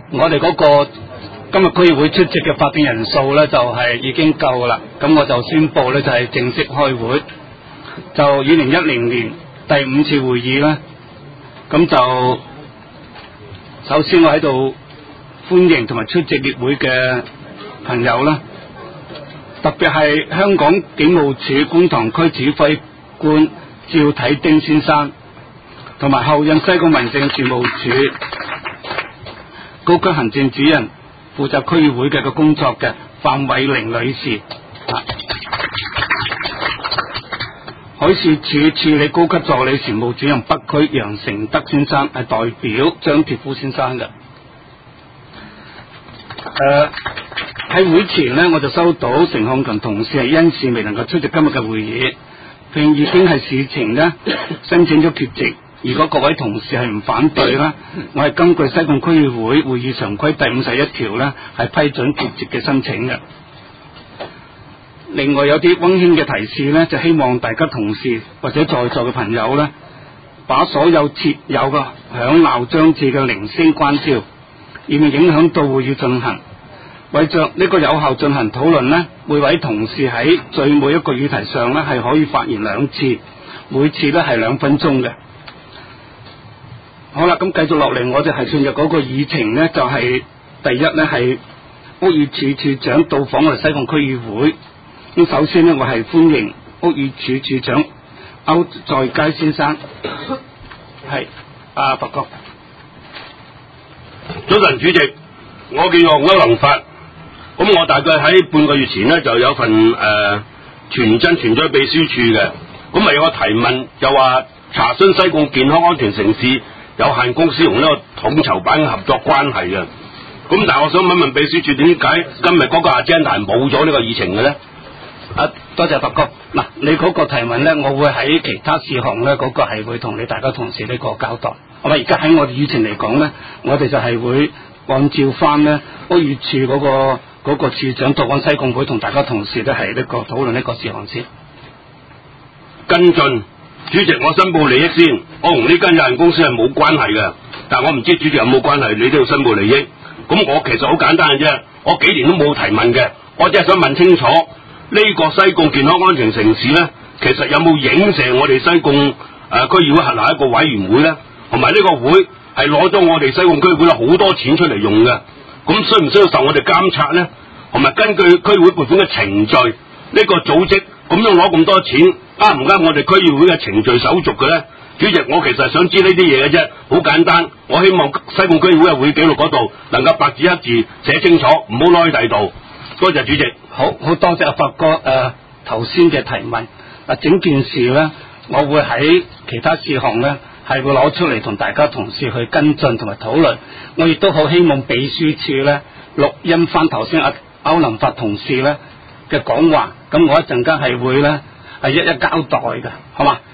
我哋嗰個今日區議會出席嘅法定人數咧就係已經夠啦，咁我就宣布咧就係正式開會。就2010年第5次會議咧，咁就首先我喺度歡迎同埋出席列會嘅朋友啦，特別係香港警務處觀塘區指揮官趙啟丁先生，同埋後任西貢民政事務處高級行政主任負責區議會嘅工作嘅范偉玲女士，海事處處理高級助理事務主任北區楊成德先生係代表張鐵夫先生嘅。喺會前呢，我就收到陳漢勤同事係因事未能夠出席今日嘅會議，並已經係事情呢申請咗缺席。如果各位同事係唔反對啦，我係根據西貢區議會會議常規第51條呢係批准缺席嘅申請嘅。另外有啲溫馨嘅提示呢，就希望大家同事或者在座嘅朋友呢，把所有設有嘅響鬧裝置嘅鈴聲關掉，以免影響到會議進行。為着呢個有效進行討論呢，每位同事喺最每一個議題上呢係可以發言2次，每次呢係2分鐘嘅。好啦，咁繼續落嚟，我哋係進入嗰個議程呢，就係第一呢係屋宇署署長到訪我哋西貢區議會。咁首先呢，我係歡迎屋宇署署長歐在佳先生，係白哥。 早晨，主席，我叫做歐能發。咁我大概喺半個月前呢，就有份傳真傳咗去秘書處嘅，咁咪有個提問，就話查詢西貢健康安全城市有限公司同呢個統籌辦合作關係嘅。咁但係我想問秘書處，點解今日嗰個agenda冇咗呢個議程嘅咧？ 多謝白哥。嗱，你嗰個提問呢，我會喺其他事項呢，嗰個係會同你大家同事呢個交代。咁而家喺我哋議程嚟講呢，我哋就係會按照翻呢屋宇署嗰個處長到訪西貢會同大家同事呢係呢個討論呢個事項先。 跟進，主席，我申報利益先。我同呢間有限公司係冇關係嘅，但我唔知主席有冇關係，你都要申報利益。咁我其實好簡單嘅啫，我幾年都冇提問嘅，我只係想問清楚。呢個西貢健康安全城市呢，其實有冇影射我哋西貢區議會轄下一個委員會呢？同埋呢個會係攞咗我哋西貢區會好多錢出嚟用嘅，咁需唔需要受我哋監察呢？同埋根據區會撥款嘅程序，呢個組織咁樣攞咁多錢，啱唔啱我哋區議會嘅程序手續嘅呢？主席，我其實係想知呢啲嘢嘅啫，好簡單。我希望西貢區議會嘅會記錄嗰度能夠白紙黑字寫清楚，唔好攞喺第度。多謝主席。 好多謝阿發哥頭先嘅提問。整件事呢，我會喺其他事項呢係會攞出嚟同大家同事去跟進同埋討論。我亦都好希望秘書處呢錄音翻頭先阿歐能發同事呢嘅講話，咁我一陣間係會呢係一一交代嘅，好嘛？